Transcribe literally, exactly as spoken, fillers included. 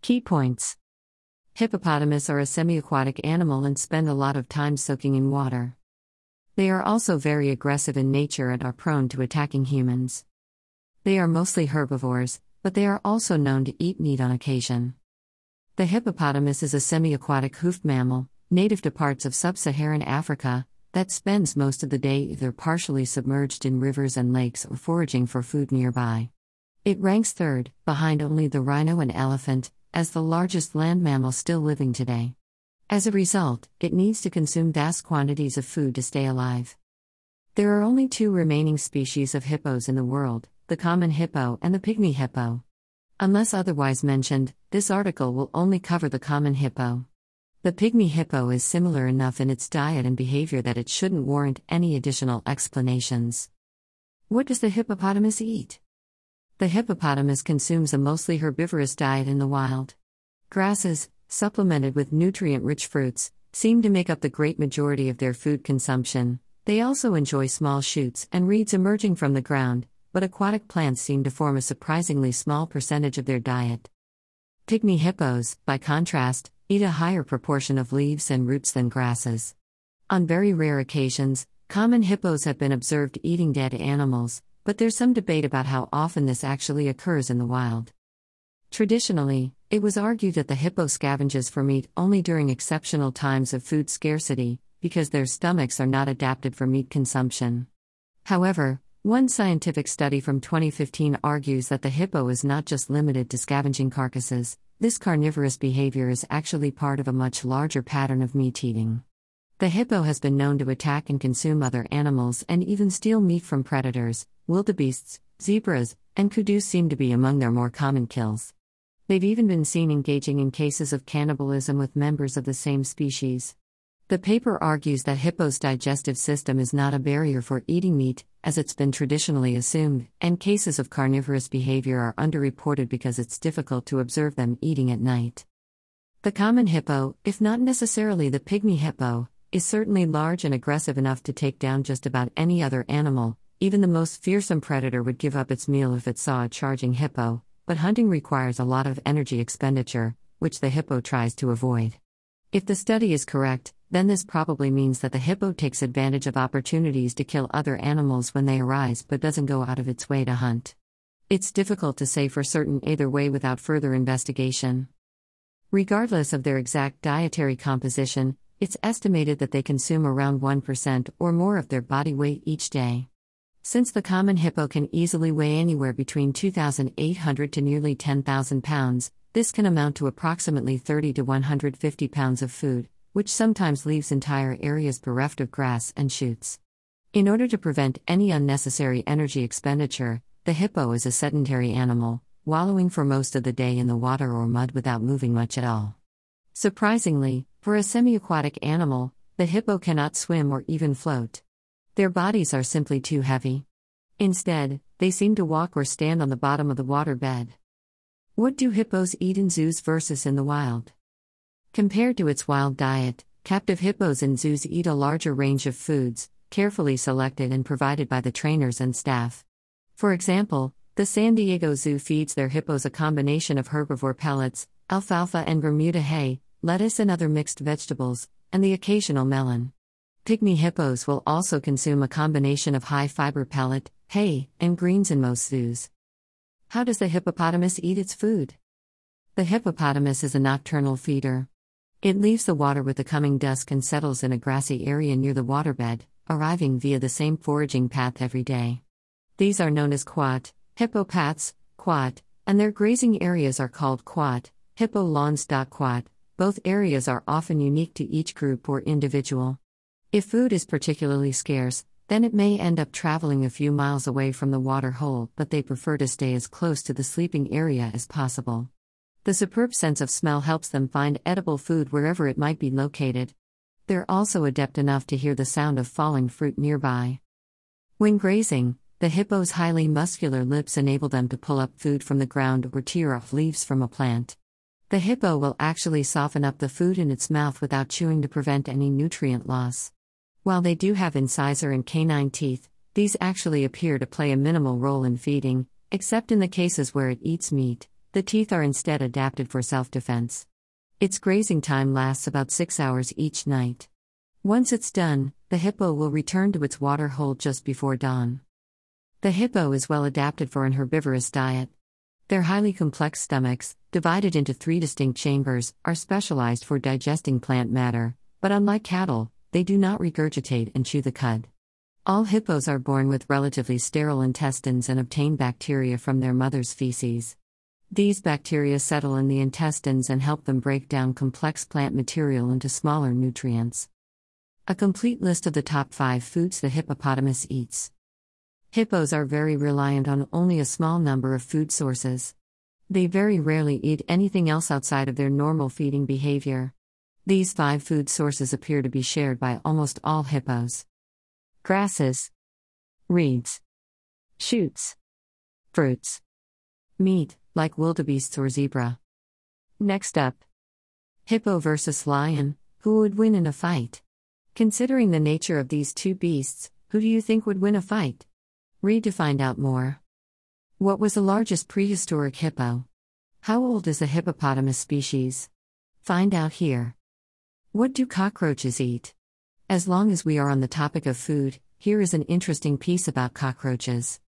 Key points. Hippopotamus are a semi-aquatic animal and spend a lot of time soaking in water. They are also very aggressive in nature and are prone to attacking humans. They are mostly herbivores, but they are also known to eat meat on occasion. The hippopotamus is a semi-aquatic hoofed mammal, native to parts of sub-Saharan Africa, that spends most of the day either partially submerged in rivers and lakes or foraging for food nearby. It ranks third, behind only the rhino and elephant, as the largest land mammal still living today. As a result, it needs to consume vast quantities of food to stay alive. There are only two remaining species of hippos in the world, the common hippo and the pygmy hippo. Unless otherwise mentioned, this article will only cover the common hippo. The pygmy hippo is similar enough in its diet and behavior that it shouldn't warrant any additional explanations. What does the hippopotamus eat? The hippopotamus consumes a mostly herbivorous diet in the wild. Grasses, supplemented with nutrient-rich fruits, seem to make up the great majority of their food consumption. They also enjoy small shoots and reeds emerging from the ground, but aquatic plants seem to form a surprisingly small percentage of their diet. Pygmy hippos, by contrast, eat a higher proportion of leaves and roots than grasses. On very rare occasions, common hippos have been observed eating dead animals, but there's some debate about how often this actually occurs in the wild. Traditionally, it was argued that the hippo scavenges for meat only during exceptional times of food scarcity, because their stomachs are not adapted for meat consumption. However, one scientific study from twenty fifteen argues that the hippo is not just limited to scavenging carcasses. This carnivorous behavior is actually part of a much larger pattern of meat eating. The hippo has been known to attack and consume other animals and even steal meat from predators. Wildebeests, zebras, and kudus seem to be among their more common kills. They've even been seen engaging in cases of cannibalism with members of the same species. The paper argues that hippos' digestive system is not a barrier for eating meat, as it's been traditionally assumed, and cases of carnivorous behavior are underreported because it's difficult to observe them eating at night. The common hippo, if not necessarily the pygmy hippo, is certainly large and aggressive enough to take down just about any other animal. Even the most fearsome predator would give up its meal if it saw a charging hippo, but hunting requires a lot of energy expenditure, which the hippo tries to avoid. If the study is correct, then this probably means that the hippo takes advantage of opportunities to kill other animals when they arise but doesn't go out of its way to hunt. It's difficult to say for certain either way without further investigation. Regardless of their exact dietary composition, it's estimated that they consume around one percent or more of their body weight each day. Since the common hippo can easily weigh anywhere between two thousand eight hundred to nearly ten thousand pounds, this can amount to approximately thirty to one hundred fifty pounds of food, which sometimes leaves entire areas bereft of grass and shoots. In order to prevent any unnecessary energy expenditure, the hippo is a sedentary animal, wallowing for most of the day in the water or mud without moving much at all. Surprisingly, for a semi-aquatic animal, the hippo cannot swim or even float. Their bodies are simply too heavy. Instead, they seem to walk or stand on the bottom of the waterbed. What do hippos eat in zoos versus in the wild? Compared to its wild diet, captive hippos in zoos eat a larger range of foods, carefully selected and provided by the trainers and staff. For example, the San Diego Zoo feeds their hippos a combination of herbivore pellets, alfalfa and Bermuda hay, lettuce and other mixed vegetables, and the occasional melon. Pygmy hippos will also consume a combination of high-fiber pellet, hay, and greens in most zoos. How does the hippopotamus eat its food? The hippopotamus is a nocturnal feeder. It leaves the water with the coming dusk and settles in a grassy area near the waterbed, arriving via the same foraging path every day. These are known as quat, hippopaths, quat, and their grazing areas are called quat, hippo lawns. Quat. Both areas are often unique to each group or individual. If food is particularly scarce, then it may end up traveling a few miles away from the water hole, but they prefer to stay as close to the sleeping area as possible. The superb sense of smell helps them find edible food wherever it might be located. They're also adept enough to hear the sound of falling fruit nearby. When grazing, the hippo's highly muscular lips enable them to pull up food from the ground or tear off leaves from a plant. The hippo will actually soften up the food in its mouth without chewing to prevent any nutrient loss. While they do have incisor and canine teeth, these actually appear to play a minimal role in feeding, except in the cases where it eats meat. The teeth are instead adapted for self-defense. Its grazing time lasts about six hours each night. Once it's done, the hippo will return to its water hole just before dawn. The hippo is well adapted for an herbivorous diet. Their highly complex stomachs, divided into three distinct chambers, are specialized for digesting plant matter, but unlike cattle, they do not regurgitate and chew the cud. All hippos are born with relatively sterile intestines and obtain bacteria from their mother's feces. These bacteria settle in the intestines and help them break down complex plant material into smaller nutrients. A complete list of the top five foods the hippopotamus eats. Hippos are very reliant on only a small number of food sources. They very rarely eat anything else outside of their normal feeding behavior. These five food sources appear to be shared by almost all hippos: grasses, reeds, shoots, fruits, meat, like wildebeests or zebra. Next up, hippo versus lion, who would win in a fight? Considering the nature of these two beasts, who do you think would win a fight? Read to find out more. What was the largest prehistoric hippo? How old is the hippopotamus species? Find out here. What do cockroaches eat? As long as we are on the topic of food, here is an interesting piece about cockroaches.